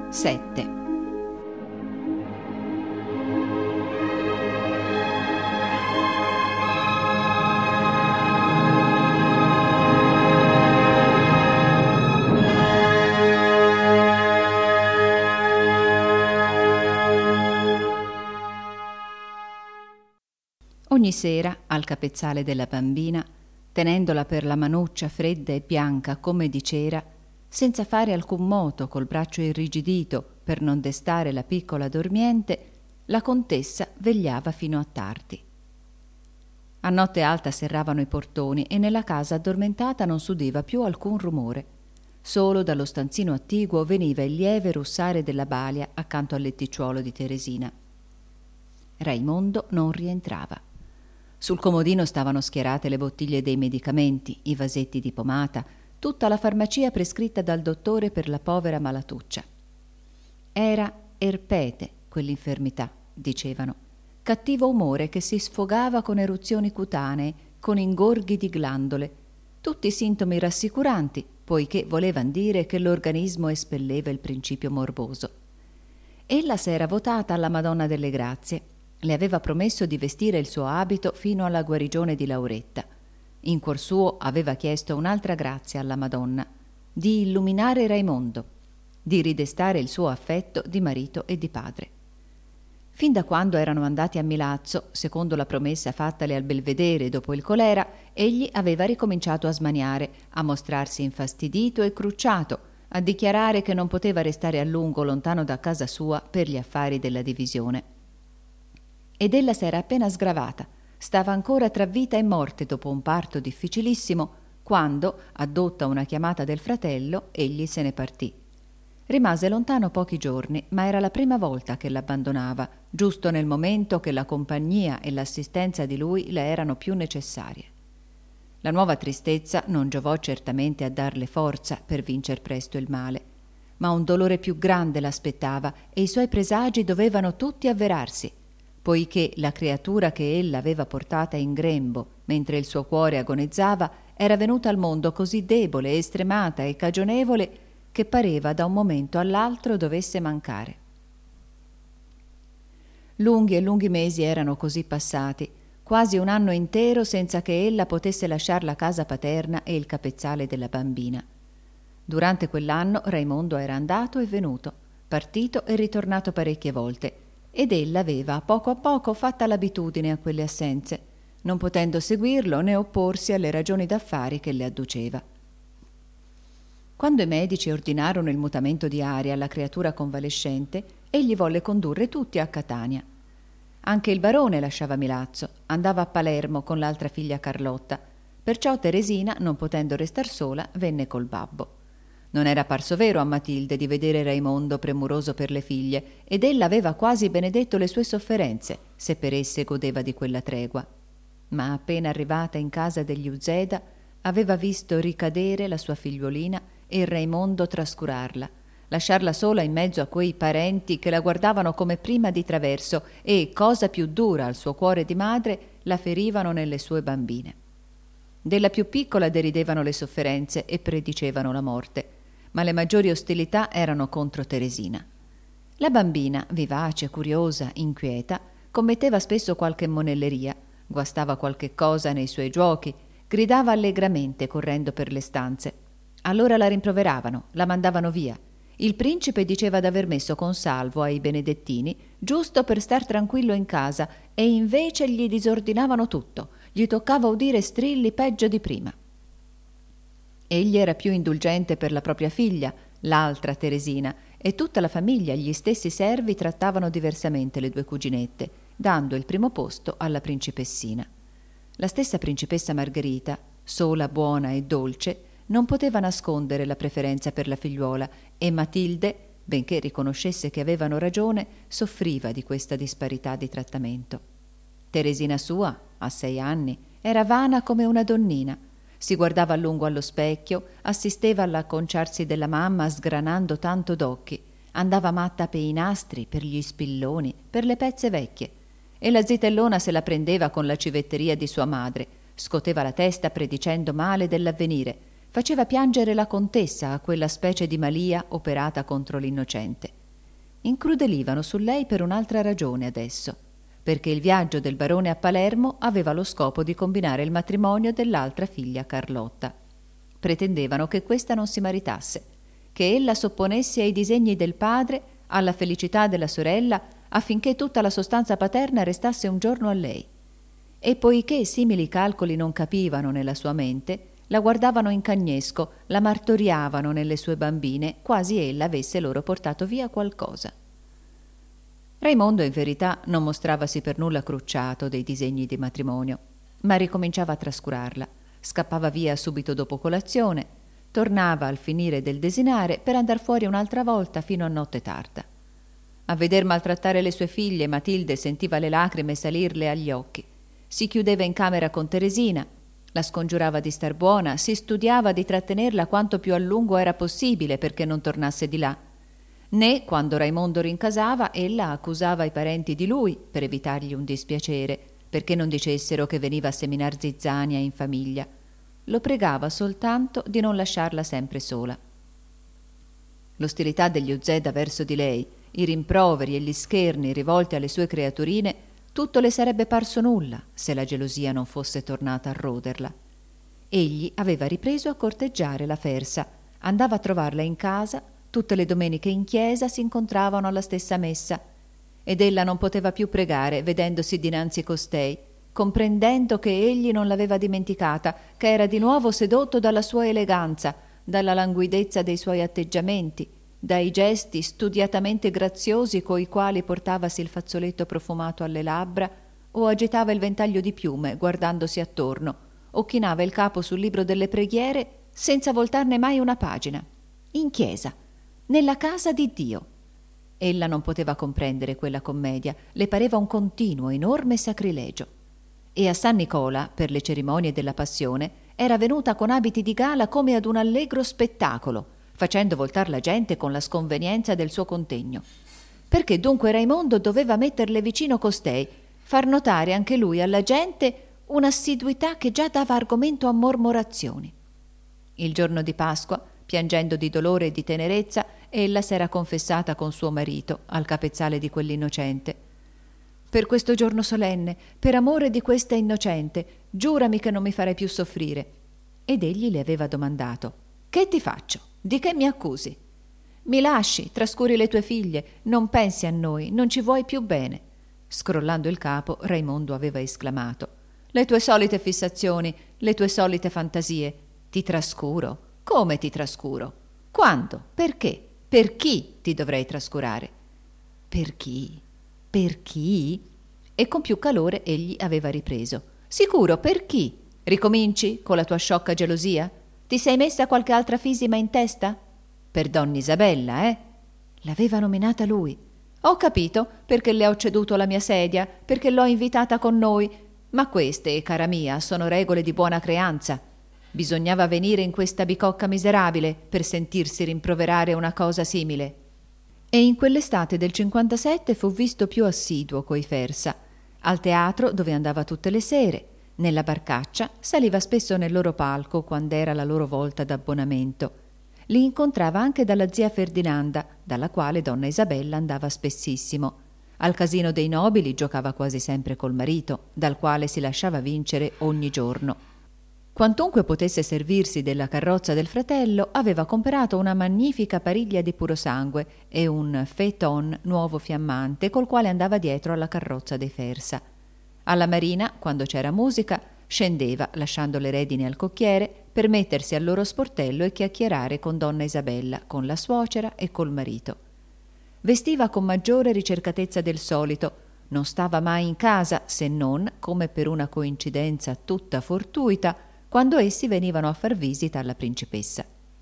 7. Ogni sera, al capezzale della bambina, tenendola per la manuccia fredda e bianca come di cera, senza fare alcun moto col braccio irrigidito per non destare la piccola dormiente, la contessa vegliava fino a tardi. A notte alta serravano i portoni e nella casa addormentata non s'udiva più alcun rumore. Solo dallo stanzino attiguo veniva il lieve russare della balia accanto al letticciuolo di Teresina. Raimondo non rientrava. Sul comodino stavano schierate le bottiglie dei medicamenti, i vasetti di pomata, tutta la farmacia prescritta dal dottore per la povera malatuccia. Era erpete quell'infermità, dicevano, cattivo umore che si sfogava con eruzioni cutanee, con ingorghi di glandole, tutti sintomi rassicuranti, poiché volevan dire che l'organismo espelleva il principio morboso. Ella s'era votata alla Madonna delle Grazie. Le aveva promesso di vestire il suo abito fino alla guarigione di Lauretta. In cuor suo aveva chiesto un'altra grazia alla Madonna, di illuminare Raimondo, di ridestare il suo affetto di marito e di padre. Fin da quando erano andati a Milazzo, secondo la promessa fattale al Belvedere dopo il colera, egli aveva ricominciato a smaniare, a mostrarsi infastidito e crucciato, a dichiarare che non poteva restare a lungo lontano da casa sua per gli affari della divisione. Ed ella s'era appena sgravata, stava ancora tra vita e morte dopo un parto difficilissimo, quando, addotta una chiamata del fratello, egli se ne partì. Rimase lontano pochi giorni, ma era la prima volta che l'abbandonava, giusto nel momento che la compagnia e l'assistenza di lui le erano più necessarie. La nuova tristezza non giovò certamente a darle forza per vincer presto il male, ma un dolore più grande l'aspettava e i suoi presagi dovevano tutti avverarsi, poiché la creatura che ella aveva portata in grembo mentre il suo cuore agonizzava era venuta al mondo così debole, estremata e cagionevole che pareva da un momento all'altro dovesse mancare. Lunghi e lunghi mesi erano così passati, quasi un anno intero senza che ella potesse lasciar la casa paterna e il capezzale della bambina. Durante quell'anno Raimondo era andato e venuto, partito e ritornato parecchie volte, ed ella aveva a poco fatta l'abitudine a quelle assenze, non potendo seguirlo né opporsi alle ragioni d'affari che le adduceva. Quando i medici ordinarono il mutamento di aria alla creatura convalescente, egli volle condurre tutti a Catania. Anche il barone lasciava Milazzo, andava a Palermo con l'altra figlia Carlotta, perciò Teresina, non potendo restar sola, venne col babbo. Non era parso vero a Matilde di vedere Raimondo premuroso per le figlie, ed ella aveva quasi benedetto le sue sofferenze, se per esse godeva di quella tregua. Ma appena arrivata in casa degli Uzeda, aveva visto ricadere la sua figliuolina e Raimondo trascurarla, lasciarla sola in mezzo a quei parenti che la guardavano come prima di traverso e, cosa più dura al suo cuore di madre, la ferivano nelle sue bambine. Della più piccola deridevano le sofferenze e predicevano la morte, ma le maggiori ostilità erano contro Teresina. La bambina, vivace, curiosa, inquieta, commetteva spesso qualche monelleria, guastava qualche cosa nei suoi giuochi, gridava allegramente correndo per le stanze. Allora la rimproveravano, la mandavano via. Il principe diceva d'aver messo consalvo ai benedettini giusto per star tranquillo in casa e invece gli disordinavano tutto, gli toccava udire strilli peggio di prima. Egli era più indulgente per la propria figlia, l'altra Teresina, e tutta la famiglia, gli stessi servi trattavano diversamente le due cuginette, dando il primo posto alla principessina. La stessa principessa Margherita, sola buona e dolce, non poteva nascondere la preferenza per la figliuola e Matilde, benché riconoscesse che avevano ragione, soffriva di questa disparità di trattamento. Teresina sua, a 6 anni, era vana come una donnina. Si guardava a lungo allo specchio, assisteva all'acconciarsi della mamma sgranando tanto d'occhi, andava matta per i nastri, per gli spilloni, per le pezze vecchie, e la zitellona se la prendeva con la civetteria di sua madre, scoteva la testa predicendo male dell'avvenire, faceva piangere la contessa a quella specie di malia operata contro l'innocente. Incrudelivano su lei per un'altra ragione adesso, perché il viaggio del barone a Palermo aveva lo scopo di combinare il matrimonio dell'altra figlia Carlotta. Pretendevano che questa non si maritasse, che ella sopponesse ai disegni del padre, alla felicità della sorella, affinché tutta la sostanza paterna restasse un giorno a lei. E poiché simili calcoli non capivano nella sua mente, la guardavano in cagnesco, la martoriavano nelle sue bambine, quasi ella avesse loro portato via qualcosa. Raimondo in verità non mostravasi per nulla crucciato dei disegni di matrimonio, ma ricominciava a trascurarla, scappava via subito dopo colazione, tornava al finire del desinare per andar fuori un'altra volta fino a notte tarda. A veder maltrattare le sue figlie, Matilde sentiva le lacrime salirle agli occhi. Si chiudeva in camera con Teresina, la scongiurava di star buona, si studiava di trattenerla quanto più a lungo era possibile perché non tornasse di là. Né, quando Raimondo rincasava, ella accusava i parenti di lui per evitargli un dispiacere, perché non dicessero che veniva a seminar zizzania in famiglia. Lo pregava soltanto di non lasciarla sempre sola. L'ostilità degli Uzzeda verso di lei, i rimproveri e gli scherni rivolti alle sue creaturine, tutto le sarebbe parso nulla se la gelosia non fosse tornata a roderla. Egli aveva ripreso a corteggiare la Fersa, andava a trovarla in casa, tutte le domeniche in chiesa si incontravano alla stessa messa, ed ella non poteva più pregare vedendosi dinanzi costei, comprendendo che egli non l'aveva dimenticata, che era di nuovo sedotto dalla sua eleganza, dalla languidezza dei suoi atteggiamenti, dai gesti studiatamente graziosi coi quali portavasi il fazzoletto profumato alle labbra o agitava il ventaglio di piume guardandosi attorno o chinava il capo sul libro delle preghiere senza voltarne mai una pagina. In chiesa, nella casa di Dio. Ella non poteva comprendere quella commedia, le pareva un continuo, enorme sacrilegio. E a San Nicola, per le cerimonie della Passione, era venuta con abiti di gala come ad un allegro spettacolo, facendo voltar la gente con la sconvenienza del suo contegno. Perché dunque Raimondo doveva metterle vicino costei, far notare anche lui alla gente un'assiduità che già dava argomento a mormorazioni. Il giorno di Pasqua, piangendo di dolore e di tenerezza, ella s'era confessata con suo marito al capezzale di quell'innocente. Per questo giorno solenne, per amore di questa innocente, giurami che non mi farai più soffrire. Ed egli le aveva domandato: che ti faccio? Di che mi accusi? Mi lasci, trascuri le tue figlie, non pensi a noi, non ci vuoi più bene. Scrollando il capo, Raimondo aveva esclamato: le tue solite fissazioni, le tue solite fantasie. Ti trascuro? Come ti trascuro? Quando? Perché? Per chi ti dovrei trascurare? Per chi? Per chi? E con più calore egli aveva ripreso: sicuro, per chi? Ricominci con la tua sciocca gelosia? Ti sei messa qualche altra fisima in testa? Per donna Isabella, eh? L'aveva nominata lui. Ho capito, perché le ho ceduto la mia sedia, perché l'ho invitata con noi, ma queste, cara mia, sono regole di buona creanza. Bisognava venire in questa bicocca miserabile per sentirsi rimproverare una cosa simile. E in quell'estate del 57 fu visto più assiduo coi Fersa, al teatro dove andava tutte le sere, nella barcaccia saliva spesso nel loro palco quando era la loro volta d'abbonamento. Li incontrava anche dalla zia Ferdinanda, dalla quale donna Isabella andava spessissimo. Al casino dei nobili giocava quasi sempre col marito, dal quale si lasciava vincere ogni giorno. Quantunque potesse servirsi della carrozza del fratello, aveva comperato una magnifica pariglia di puro sangue e un phaeton nuovo fiammante col quale andava dietro alla carrozza dei Fersa. Alla marina, quando c'era musica, scendeva, lasciando le redini al cocchiere, per mettersi al loro sportello e chiacchierare con donna Isabella, con la suocera e col marito. Vestiva con maggiore ricercatezza del solito, non stava mai in casa, se non, come per una coincidenza tutta fortuita, quando essi venivano a far visita alla principessa.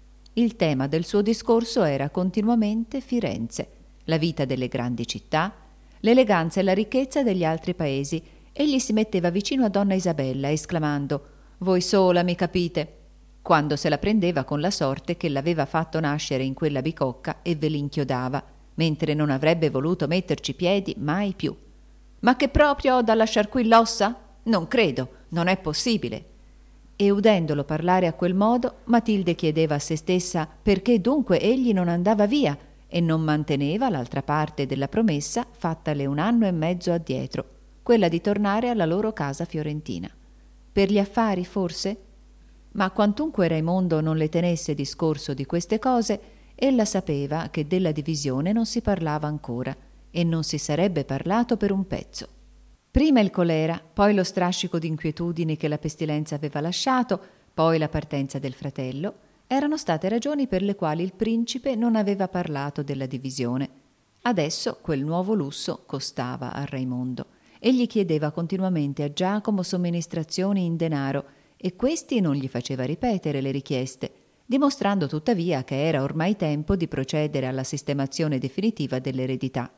Il tema del suo discorso era continuamente Firenze, la vita delle grandi città, l'eleganza e la ricchezza degli altri paesi. Egli si metteva vicino a donna Isabella, esclamando: «Voi sola mi capite», quando se la prendeva con la sorte che l'aveva fatto nascere in quella bicocca e ve l'inchiodava, mentre non avrebbe voluto metterci piedi mai più. «Ma che proprio ho da lasciar qui l'ossa? Non credo, non è possibile». E udendolo parlare a quel modo, Matilde chiedeva a se stessa perché dunque egli non andava via e non manteneva l'altra parte della promessa fattale 1 anno e mezzo addietro, quella di tornare alla loro casa fiorentina. Per gli affari, forse? Ma quantunque Raimondo non le tenesse discorso di queste cose, ella sapeva che della divisione non si parlava ancora e non si sarebbe parlato per un pezzo. Prima il colera, poi lo strascico di inquietudini che la pestilenza aveva lasciato, poi la partenza del fratello, erano state ragioni per le quali il principe non aveva parlato della divisione. Adesso quel nuovo lusso costava a Raimondo. Egli chiedeva continuamente a Giacomo somministrazioni in denaro e questi non gli faceva ripetere le richieste, dimostrando tuttavia che era ormai tempo di procedere alla sistemazione definitiva dell'eredità.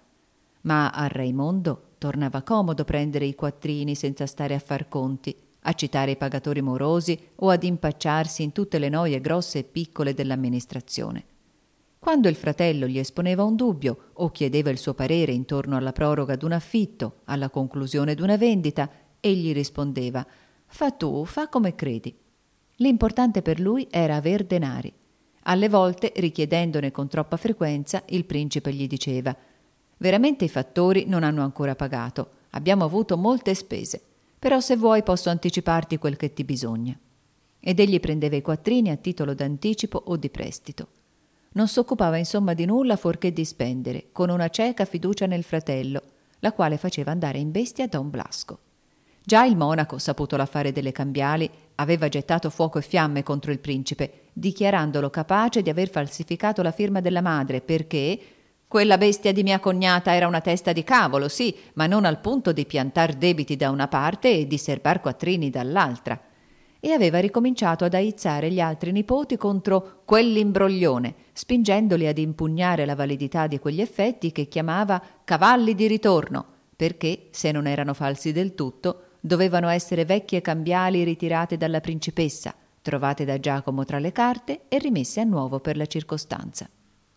Ma a Raimondo tornava comodo prendere i quattrini senza stare a far conti, a citare i pagatori morosi o ad impacciarsi in tutte le noie grosse e piccole dell'amministrazione. Quando il fratello gli esponeva un dubbio o chiedeva il suo parere intorno alla proroga d'un affitto, alla conclusione d'una vendita, egli rispondeva: «Fa tu, fa come credi». L'importante per lui era aver denari. Alle volte, richiedendone con troppa frequenza, il principe gli diceva: «Veramente i fattori non hanno ancora pagato, abbiamo avuto molte spese, però se vuoi posso anticiparti quel che ti bisogna». Ed egli prendeva i quattrini a titolo d'anticipo o di prestito. Non s'occupava insomma di nulla fuorché di spendere, con una cieca fiducia nel fratello, la quale faceva andare in bestia Don Blasco. Già il monaco, saputo l'affare delle cambiali, aveva gettato fuoco e fiamme contro il principe, dichiarandolo capace di aver falsificato la firma della madre perché quella bestia di mia cognata era una testa di cavolo, sì, ma non al punto di piantar debiti da una parte e di serbar quattrini dall'altra. E aveva ricominciato ad aizzare gli altri nipoti contro quell'imbroglione, spingendoli ad impugnare la validità di quegli effetti che chiamava cavalli di ritorno, perché, se non erano falsi del tutto, dovevano essere vecchie cambiali ritirate dalla principessa, trovate da Giacomo tra le carte e rimesse a nuovo per la circostanza.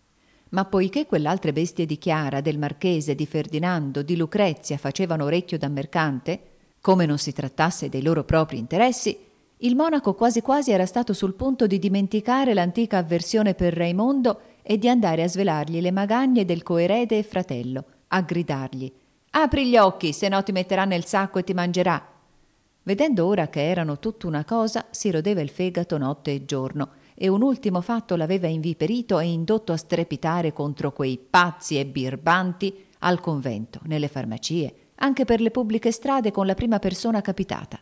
Ma poiché quell'altre bestie di Chiara, del marchese, di Ferdinando, di Lucrezia facevano orecchio da mercante, come non si trattasse dei loro propri interessi, il monaco quasi quasi era stato sul punto di dimenticare l'antica avversione per Raimondo e di andare a svelargli le magagne del coerede e fratello, a gridargli: «Apri gli occhi, se no ti metterà nel sacco e ti mangerà». Vedendo ora che erano tutt'una cosa, si rodeva il fegato notte e giorno, e un ultimo fatto l'aveva inviperito e indotto a strepitare contro quei pazzi e birbanti al convento, nelle farmacie, anche per le pubbliche strade con la prima persona capitata.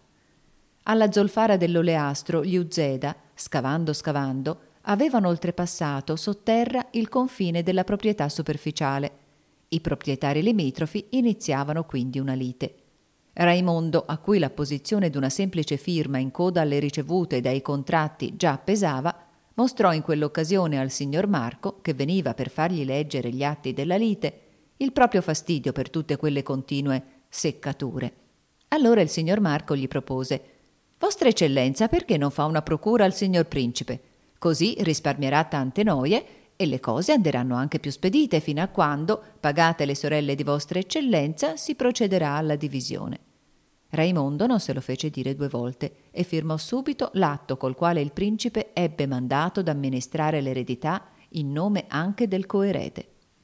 Alla zolfara dell'Oleastro gli Uzeda, scavando, avevano oltrepassato sotterra il confine della proprietà superficiale. I proprietari limitrofi iniziavano quindi una lite. Raimondo, a cui la posizione d'una semplice firma in coda alle ricevute e ai contratti già pesava, mostrò in quell'occasione al signor Marco, che veniva per fargli leggere gli atti della lite, il proprio fastidio per tutte quelle continue seccature. Allora il signor Marco gli propose: «Vostra eccellenza, perché non fa una procura al signor principe? Così risparmierà tante noie e le cose anderanno anche più spedite fino a quando, pagate le sorelle di vostra eccellenza, si procederà alla divisione». Raimondo non se lo fece dire 2 volte e firmò subito l'atto col quale il principe ebbe mandato d'amministrare l'eredità in nome anche del coerede.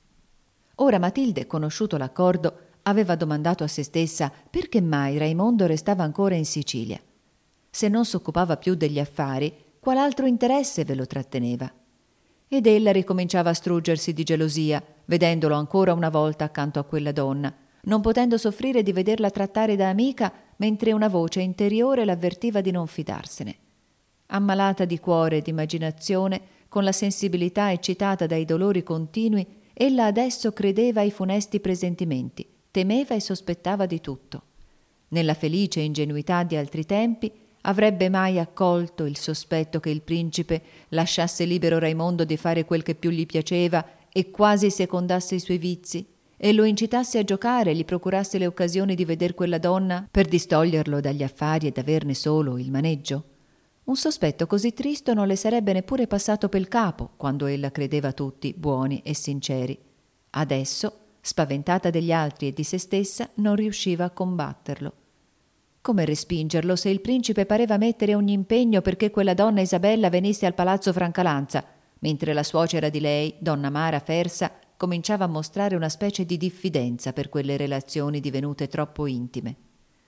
Ora Matilde, conosciuto l'accordo, aveva domandato a se stessa perché mai Raimondo restava ancora in Sicilia. Se non s'occupava più degli affari, qual altro interesse ve lo tratteneva? Ed ella ricominciava a struggersi di gelosia, vedendolo ancora una volta accanto a quella donna, non potendo soffrire di vederla trattare da amica, mentre una voce interiore l'avvertiva di non fidarsene. Ammalata di cuore e di immaginazione, con la sensibilità eccitata dai dolori continui, ella adesso credeva ai funesti presentimenti, temeva e sospettava di tutto. Nella felice ingenuità di altri tempi, avrebbe mai accolto il sospetto che il principe lasciasse libero Raimondo di fare quel che più gli piaceva e quasi secondasse i suoi vizi, e lo incitasse a giocare e gli procurasse le occasioni di veder quella donna per distoglierlo dagli affari ed averne solo il maneggio? Un sospetto così tristo non le sarebbe neppure passato pel capo quando ella credeva tutti buoni e sinceri. Adesso, spaventata degli altri e di se stessa, non riusciva a combatterlo. Come respingerlo se il principe pareva mettere ogni impegno perché quella donna Isabella venisse al palazzo Francalanza, mentre la suocera di lei, donna Mara Fersa, cominciava a mostrare una specie di diffidenza per quelle relazioni divenute troppo intime.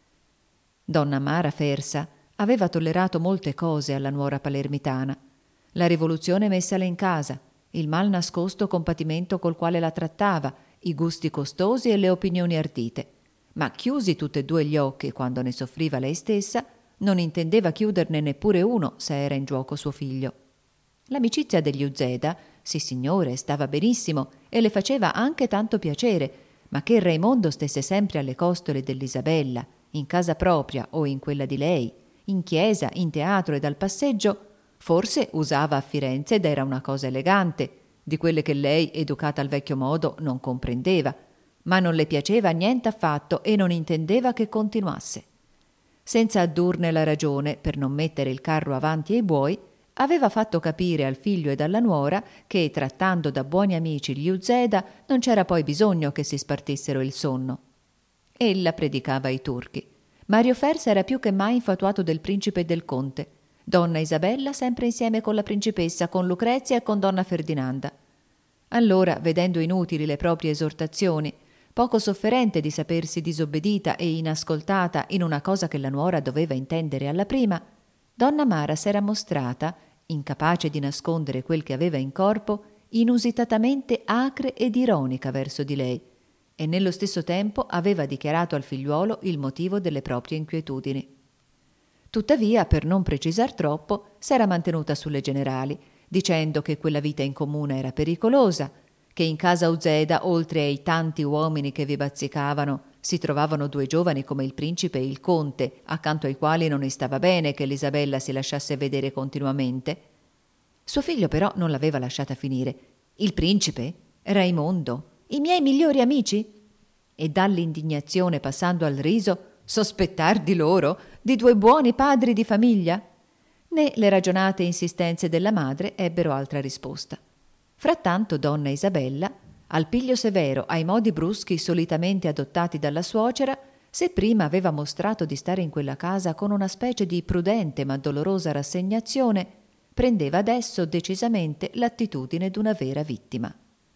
Donna Mara Fersa aveva tollerato molte cose alla nuora palermitana: la rivoluzione messale in casa, il mal nascosto compatimento col quale la trattava, i gusti costosi e le opinioni ardite, ma chiusi tutti e due gli occhi quando ne soffriva lei stessa, non intendeva chiuderne neppure uno se era in giuoco suo figlio. L'amicizia degli Uzeda, sì signore, stava benissimo e le faceva anche tanto piacere, ma che Raimondo stesse sempre alle costole dell'Isabella, in casa propria o in quella di lei, in chiesa, in teatro e dal passeggio, forse usava a Firenze ed era una cosa elegante, di quelle che lei, educata al vecchio modo, non comprendeva, ma non le piaceva niente affatto e non intendeva che continuasse. Senza addurne la ragione per non mettere il carro avanti ai buoi, aveva fatto capire al figlio ed alla nuora che, trattando da buoni amici gli Uzeda, non c'era poi bisogno che si spartissero il sonno. Ella predicava ai turchi. Mario Fersa era più che mai infatuato del principe e del conte. Donna Isabella sempre insieme con la principessa, con Lucrezia e con donna Ferdinanda. Allora, vedendo inutili le proprie esortazioni, poco sofferente di sapersi disobbedita e inascoltata in una cosa che la nuora doveva intendere alla prima, donna Mara s'era mostrata, incapace di nascondere quel che aveva in corpo, inusitatamente acre ed ironica verso di lei, e nello stesso tempo aveva dichiarato al figliuolo il motivo delle proprie inquietudini. Tuttavia, per non precisar troppo, s'era mantenuta sulle generali, dicendo che quella vita in comune era pericolosa, che in casa Uzeda, oltre ai tanti uomini che vi bazzicavano, si trovavano due giovani come il principe e il conte, accanto ai quali non stava bene che l'Isabella si lasciasse vedere continuamente. Suo figlio però non l'aveva lasciata finire. Il principe? Raimondo? I miei migliori amici? E dall'indignazione passando al riso, sospettar di loro, di due buoni padri di famiglia? Né le ragionate insistenze della madre ebbero altra risposta. Frattanto donna Isabella, al piglio severo, ai modi bruschi solitamente adottati dalla suocera, se prima aveva mostrato di stare in quella casa con una specie di prudente ma dolorosa rassegnazione, prendeva adesso decisamente l'attitudine d'una vera vittima.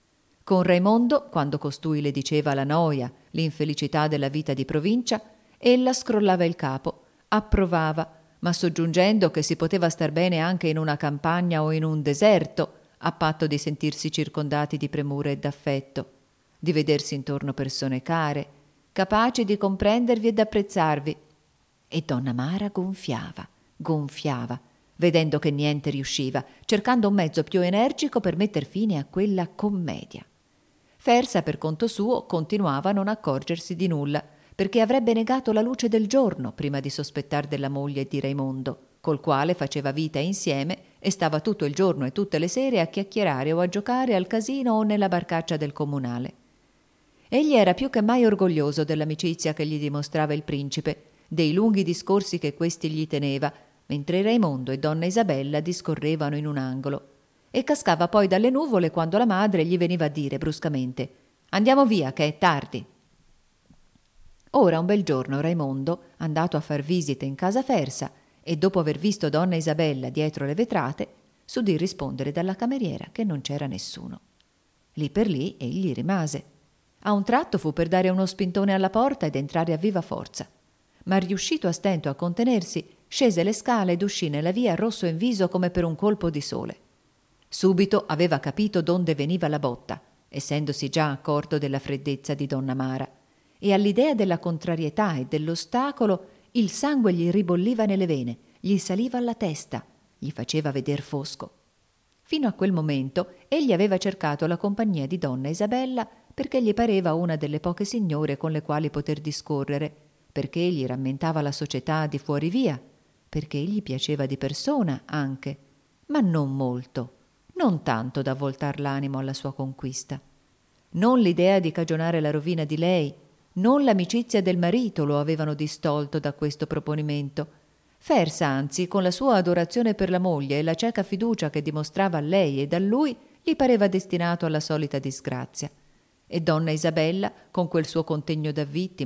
Con Raimondo, quando costui le diceva la noia, l'infelicità della vita di provincia, ella scrollava il capo, approvava, ma soggiungendo che si poteva star bene anche in una campagna o in un deserto, a patto di sentirsi circondati di premure e d'affetto, di vedersi intorno persone care, capaci di comprendervi ed apprezzarvi. E donna Mara gonfiava, vedendo che niente riusciva, cercando un mezzo più energico per metter fine a quella commedia. Fersa, per conto suo, continuava a non accorgersi di nulla, perché avrebbe negato la luce del giorno prima di sospettar della moglie di Raimondo, col quale faceva vita insieme e stava tutto il giorno e tutte le sere a chiacchierare o a giocare al casino o nella barcaccia del comunale. Egli era più che mai orgoglioso dell'amicizia che gli dimostrava il principe, dei lunghi discorsi che questi gli teneva, mentre Raimondo e donna Isabella discorrevano in un angolo, e cascava poi dalle nuvole quando la madre gli veniva a dire bruscamente: «Andiamo via, che è tardi». Ora un bel giorno Raimondo, andato a far visite in casa Fersa, e dopo aver visto donna Isabella dietro le vetrate, s'udì rispondere dalla cameriera che non c'era nessuno. Lì per lì egli rimase. A un tratto fu per dare uno spintone alla porta ed entrare a viva forza, ma riuscito a stento a contenersi, scese le scale ed uscì nella via rosso in viso come per un colpo di sole. Subito aveva capito donde veniva la botta, essendosi già accorto della freddezza di donna Mara, e all'idea della contrarietà e dell'ostacolo il sangue gli ribolliva nelle vene, gli saliva alla testa, gli faceva veder fosco. Fino a quel momento egli aveva cercato la compagnia di donna Isabella perché gli pareva una delle poche signore con le quali poter discorrere, perché gli rammentava la società di fuori via, perché gli piaceva di persona anche, ma non molto, non tanto da voltar l'animo alla sua conquista. Non l'idea di cagionare la rovina di lei, non l'amicizia del marito lo avevano distolto da questo proponimento. Fersa, anzi, con la sua adorazione per la moglie e la cieca fiducia che dimostrava a lei ed a lui, gli pareva destinato alla solita disgrazia. E donna Isabella, con quel suo contegno da vittima,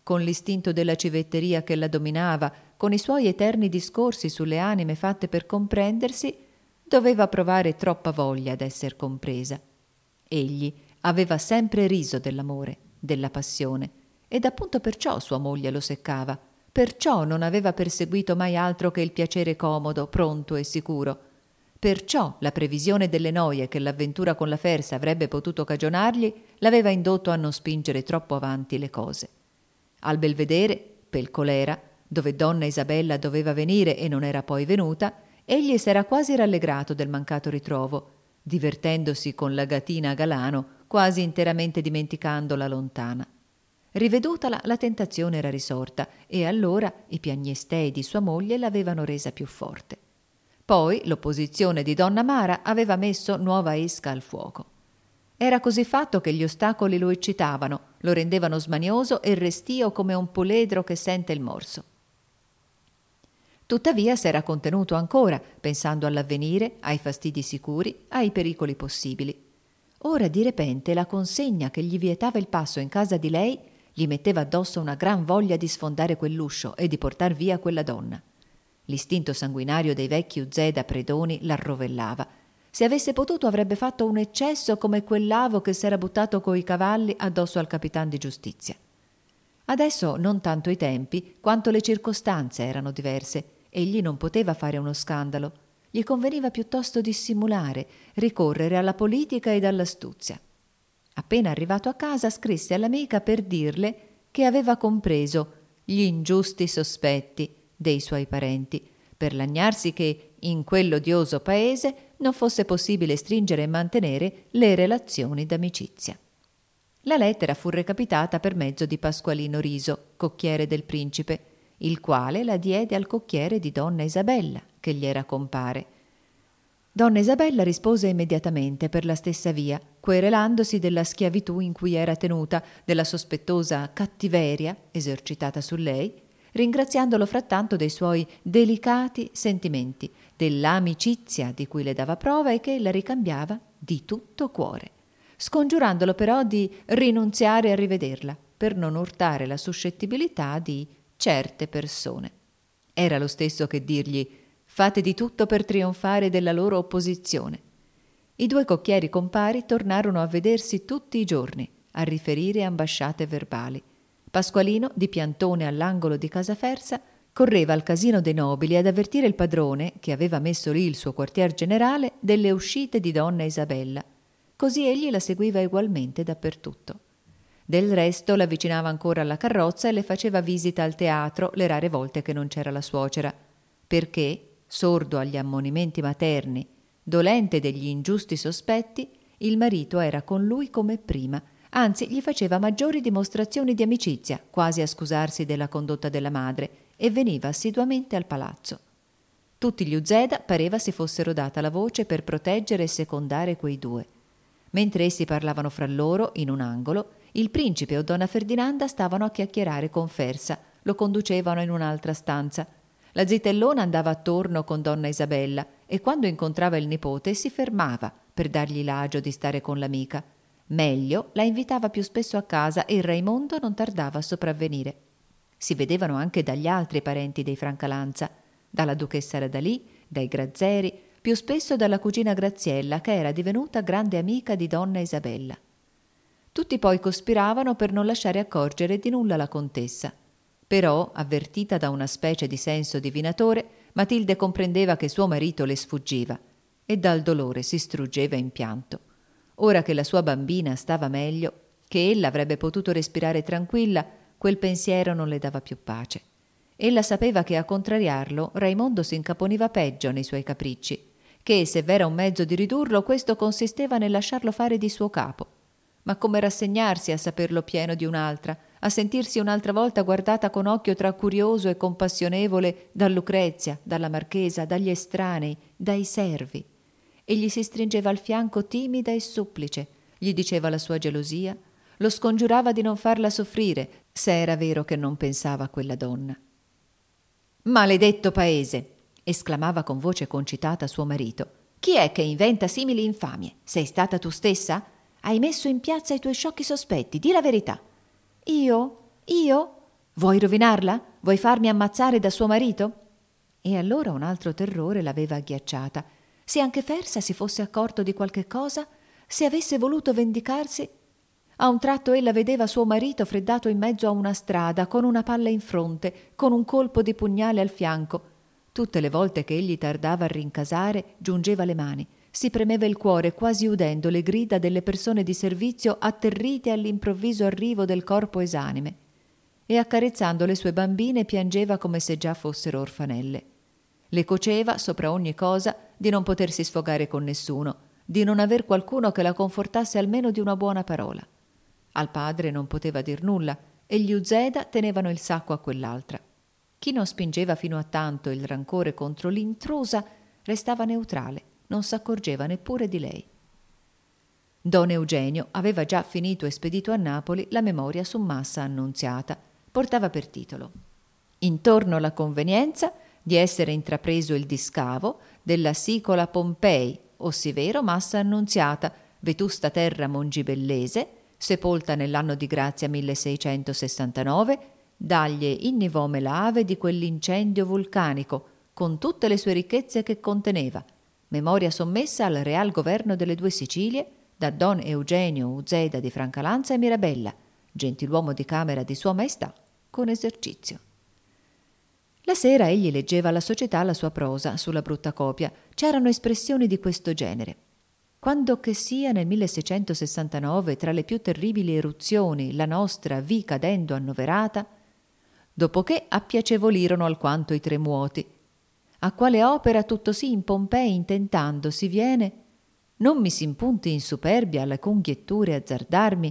con l'istinto della civetteria che la dominava, con i suoi eterni discorsi sulle anime fatte per comprendersi, doveva provare troppa voglia d'esser compresa. Egli aveva sempre riso dell'amore, della passione, ed appunto perciò sua moglie lo seccava, perciò non aveva perseguito mai altro che il piacere comodo, pronto e sicuro. Perciò la previsione delle noie che l'avventura con la Fersa avrebbe potuto cagionargli l'aveva indotto a non spingere troppo avanti le cose. Al Belvedere, pel colera, dove donna Isabella doveva venire e non era poi venuta, egli s'era quasi rallegrato del mancato ritrovo, divertendosi con la gatina Galano, quasi interamente dimenticandola lontana. Rivedutala, la tentazione era risorta e allora i piagnistei di sua moglie l'avevano resa più forte. Poi l'opposizione di donna Mara aveva messo nuova esca al fuoco. Era così fatto che gli ostacoli lo eccitavano, lo rendevano smanioso e restio come un puledro che sente il morso. Tuttavia s'era contenuto ancora, pensando all'avvenire, ai fastidi sicuri, ai pericoli possibili. Ora di repente la consegna che gli vietava il passo in casa di lei gli metteva addosso una gran voglia di sfondare quell'uscio e di portar via quella donna. L'istinto sanguinario dei vecchi Uzeda predoni l'arrovellava. Se avesse potuto avrebbe fatto un eccesso come quell'avo che s'era buttato coi cavalli addosso al capitan di giustizia. Adesso non tanto i tempi quanto le circostanze erano diverse. Egli non poteva fare uno scandalo. Gli conveniva piuttosto dissimulare, ricorrere alla politica ed all'astuzia. Appena arrivato a casa scrisse all'amica per dirle che aveva compreso gli ingiusti sospetti dei suoi parenti, per lagnarsi che in quell'odioso paese non fosse possibile stringere e mantenere le relazioni d'amicizia. La lettera fu recapitata per mezzo di Pasqualino Riso, cocchiere del principe, il quale la diede al cocchiere di donna Isabella, che gli era compare. Donna Isabella rispose immediatamente per la stessa via, querelandosi della schiavitù in cui era tenuta, della sospettosa cattiveria esercitata su lei, ringraziandolo frattanto dei suoi delicati sentimenti, dell'amicizia di cui le dava prova e che la ricambiava di tutto cuore, scongiurandolo però di rinunziare a rivederla per non urtare la suscettibilità di certe persone. Era lo stesso che dirgli: fate di tutto per trionfare della loro opposizione. I due cocchieri compari tornarono a vedersi tutti i giorni, a riferire ambasciate verbali. Pasqualino, di piantone all'angolo di Casa Fersa, correva al casino dei nobili ad avvertire il padrone, che aveva messo lì il suo quartier generale, delle uscite di donna Isabella. Così egli la seguiva egualmente dappertutto. Del resto l'avvicinava ancora alla carrozza e le faceva visita al teatro le rare volte che non c'era la suocera, perché, sordo agli ammonimenti materni, dolente degli ingiusti sospetti, il marito era con lui come prima, anzi gli faceva maggiori dimostrazioni di amicizia, quasi a scusarsi della condotta della madre, e veniva assiduamente al palazzo. Tutti gli Uzeda pareva si fossero data la voce per proteggere e secondare quei due. Mentre essi parlavano fra loro, in un angolo, il principe o donna Ferdinanda stavano a chiacchierare con Fersa, lo conducevano in un'altra stanza. La zitellona andava attorno con donna Isabella e quando incontrava il nipote si fermava per dargli l'agio di stare con l'amica. Meglio la invitava più spesso a casa e Raimondo non tardava a sopravvenire. Si vedevano anche dagli altri parenti dei Francalanza, dalla duchessa Radalì, dai Grazzeri, più spesso dalla cugina Graziella, che era divenuta grande amica di donna Isabella. Tutti poi cospiravano per non lasciare accorgere di nulla la contessa. Però, avvertita da una specie di senso divinatore, Matilde comprendeva che suo marito le sfuggiva e dal dolore si struggeva in pianto. Ora che la sua bambina stava meglio, che ella avrebbe potuto respirare tranquilla, quel pensiero non le dava più pace. Ella sapeva che a contrariarlo Raimondo si incaponiva peggio nei suoi capricci, che se v'era un mezzo di ridurlo, questo consisteva nel lasciarlo fare di suo capo. Ma come rassegnarsi a saperlo pieno di un'altra, a sentirsi un'altra volta guardata con occhio tra curioso e compassionevole da Lucrezia, dalla marchesa, dagli estranei, dai servi? E gli si stringeva al fianco timida e supplice, gli diceva la sua gelosia, lo scongiurava di non farla soffrire, se era vero che non pensava a quella donna. «Maledetto paese!» esclamava con voce concitata suo marito. «Chi è che inventa simili infamie? Sei stata tu stessa? Hai messo in piazza i tuoi sciocchi sospetti, di la verità!» «Io? Vuoi rovinarla? Vuoi farmi ammazzare da suo marito? E allora un altro terrore l'aveva agghiacciata. Se anche Fersa si fosse accorto di qualche cosa, se avesse voluto vendicarsi. A un tratto ella vedeva suo marito freddato in mezzo a una strada, con una palla in fronte, con un colpo di pugnale al fianco. Tutte le volte che egli tardava a rincasare, giungeva le mani, si premeva il cuore quasi udendo le grida delle persone di servizio atterrite all'improvviso arrivo del corpo esanime, e accarezzando le sue bambine piangeva come se già fossero orfanelle. Le coceva sopra ogni cosa di non potersi sfogare con nessuno, di non aver qualcuno che la confortasse almeno di una buona parola. Al padre non poteva dir nulla e gli Uzeda tenevano il sacco a quell'altra. Chi non spingeva fino a tanto il rancore contro l'intrusa restava neutrale, non s'accorgeva neppure di lei. Don Eugenio aveva già finito e spedito a Napoli la memoria su Massa Annunziata. Portava per titolo: intorno alla convenienza di essere intrapreso il discavo della sicola Pompei, ossivero Massa Annunziata, vetusta terra mongibellese, sepolta nell'anno di grazia 1669, dagli innivome lave di quell'incendio vulcanico, con tutte le sue ricchezze che conteneva, memoria sommessa al real governo delle due Sicilie, da Don Eugenio Uzeda di Francalanza e Mirabella, gentiluomo di camera di Sua Maestà, con esercizio. La sera egli leggeva alla società la sua prosa sulla brutta copia. C'erano espressioni di questo genere. Quando che sia nel 1669 tra le più terribili eruzioni la nostra vi cadendo annoverata, dopòché appiacevolirono alquanto i tremuoti, a quale opera tutto sì in Pompei intentando si viene, non mi s'impunti in superbia alle conghietture azzardarmi,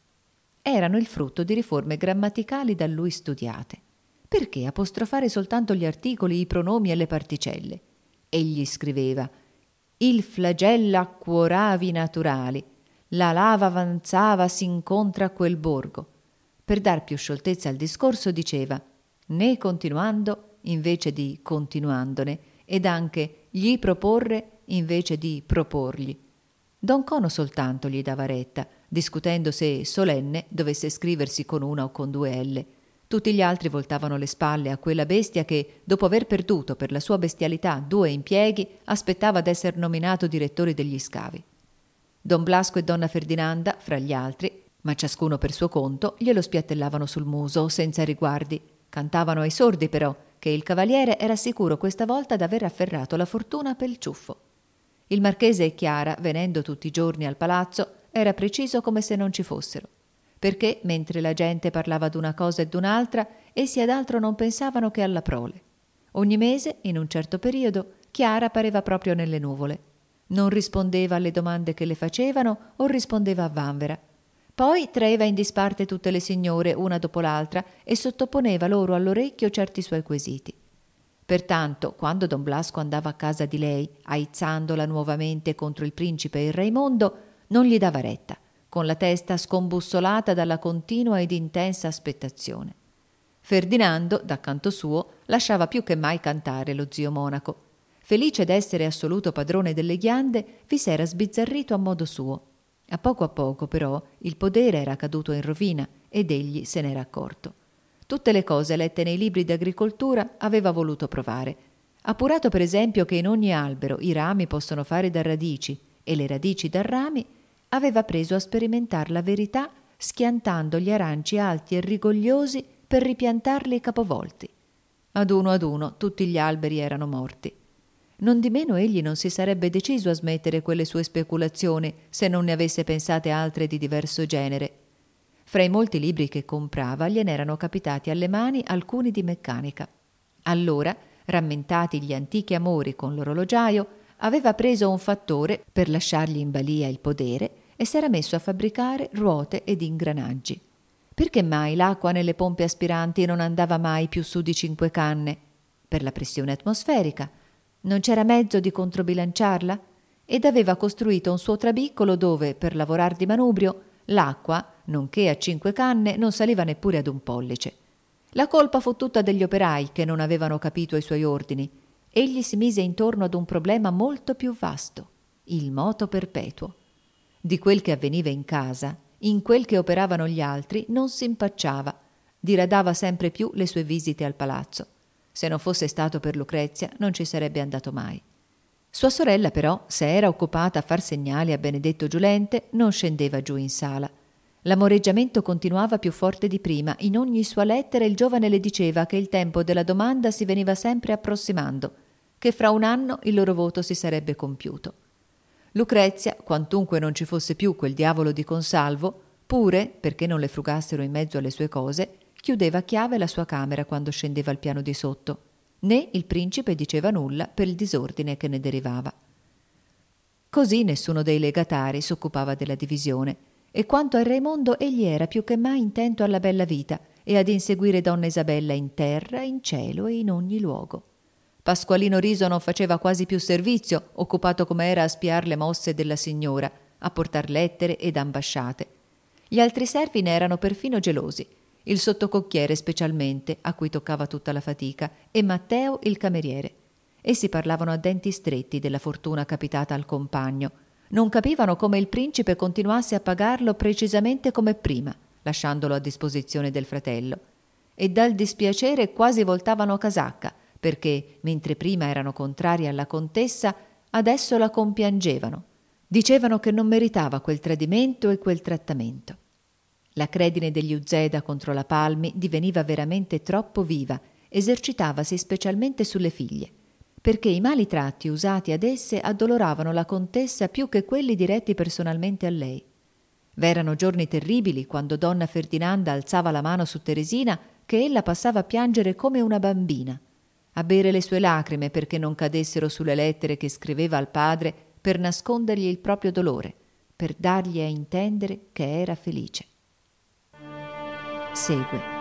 erano il frutto di riforme grammaticali da lui studiate. Perché apostrofare soltanto gli articoli, i pronomi e le particelle? Egli scriveva: il flagello acquoravi naturali, la lava avanzava s'incontra a quel borgo. Per dar più scioltezza al discorso diceva né continuando invece di continuandone, ed anche gli proporre invece di proporgli. Don Cono soltanto gli dava retta, discutendo se solenne dovesse scriversi con una o con due L. Tutti gli altri voltavano le spalle a quella bestia che, dopo aver perduto per la sua bestialità 2 impieghi, aspettava d'esser nominato direttore degli scavi. Don Blasco e donna Ferdinanda, fra gli altri, ma ciascuno per suo conto, glielo spiattellavano sul muso, senza riguardi. Cantavano ai sordi però, che il cavaliere era sicuro questa volta d'aver afferrato la fortuna pel ciuffo. Il marchese e Chiara, venendo tutti i giorni al palazzo, era preciso come se non ci fossero, perché, mentre la gente parlava d'una cosa e d'un'altra, essi ad altro non pensavano che alla prole. Ogni mese, in un certo periodo, Chiara pareva proprio nelle nuvole. Non rispondeva alle domande che le facevano o rispondeva a vanvera. Poi traeva in disparte tutte le signore, una dopo l'altra, e sottoponeva loro all'orecchio certi suoi quesiti. Pertanto, quando don Blasco andava a casa di lei, aizzandola nuovamente contro il principe e il Raimondo, non gli dava retta, con la testa scombussolata dalla continua ed intensa aspettazione. Ferdinando, da canto suo, lasciava più che mai cantare lo zio monaco. Felice d'essere assoluto padrone delle ghiande, vi s'era sbizzarrito a modo suo. A poco, però, il podere era caduto in rovina ed egli se n'era accorto. Tutte le cose lette nei libri d'agricoltura aveva voluto provare. Appurato per esempio che in ogni albero i rami possono fare da radici e le radici da rami, aveva preso a sperimentar la verità schiantando gli aranci alti e rigogliosi per ripiantarli capovolti. Ad uno tutti gli alberi erano morti. Nondimeno egli non si sarebbe deciso a smettere quelle sue speculazioni se non ne avesse pensate altre di diverso genere. Fra i molti libri che comprava gliene erano capitati alle mani alcuni di meccanica. Allora, rammentati gli antichi amori con l'orologiaio, aveva preso un fattore per lasciargli in balia il podere e s'era messo a fabbricare ruote ed ingranaggi. Perché mai l'acqua nelle pompe aspiranti non andava mai più su di 5 canne? Per la pressione atmosferica. Non c'era mezzo di controbilanciarla? Ed aveva costruito un suo trabiccolo dove, per lavorar di manubrio, l'acqua, nonché a 5 canne, non saliva neppure ad un pollice. La colpa fu tutta degli operai che non avevano capito i suoi ordini. Egli si mise intorno ad un problema molto più vasto, il moto perpetuo. Di quel che avveniva in casa, in quel che operavano gli altri, non s'impacciava. diradava sempre più le sue visite al palazzo. Se non fosse stato per Lucrezia, non ci sarebbe andato mai. Sua sorella, però, se era occupata a far segnali a Benedetto Giulente, non scendeva giù in sala. L'amoreggiamento continuava più forte di prima. In ogni sua lettera il giovane le diceva che il tempo della domanda si veniva sempre approssimando, che fra un anno il loro voto si sarebbe compiuto. Lucrezia, quantunque non ci fosse più quel diavolo di Consalvo, pure, perché non le frugassero in mezzo alle sue cose, chiudeva a chiave la sua camera quando scendeva al piano di sotto. Né il principe diceva nulla per il disordine che ne derivava. Così nessuno dei legatari s'occupava della divisione, e quanto a Raimondo egli era più che mai intento alla bella vita e ad inseguire donna Isabella in terra, in cielo e in ogni luogo. Pasqualino Riso non faceva quasi più servizio, occupato come era a spiar le mosse della signora, a portar lettere ed ambasciate. Gli altri servi ne erano perfino gelosi, il sottococchiere specialmente, a cui toccava tutta la fatica, e Matteo il cameriere. Essi parlavano a denti stretti della fortuna capitata al compagno. Non capivano come il principe continuasse a pagarlo precisamente come prima, lasciandolo a disposizione del fratello. E dal dispiacere quasi voltavano casacca, perché, mentre prima erano contrari alla contessa, adesso la compiangevano. Dicevano che non meritava quel tradimento e quel trattamento. La credine degli Uzeda contro la Palmi diveniva veramente troppo viva, esercitavasi specialmente sulle figlie, perché i mali tratti usati ad esse addoloravano la contessa più che quelli diretti personalmente a lei. V'erano giorni terribili quando donna Ferdinanda alzava la mano su Teresina che ella passava a piangere come una bambina, a bere le sue lacrime perché non cadessero sulle lettere che scriveva al padre per nascondergli il proprio dolore, per dargli a intendere che era felice. Segue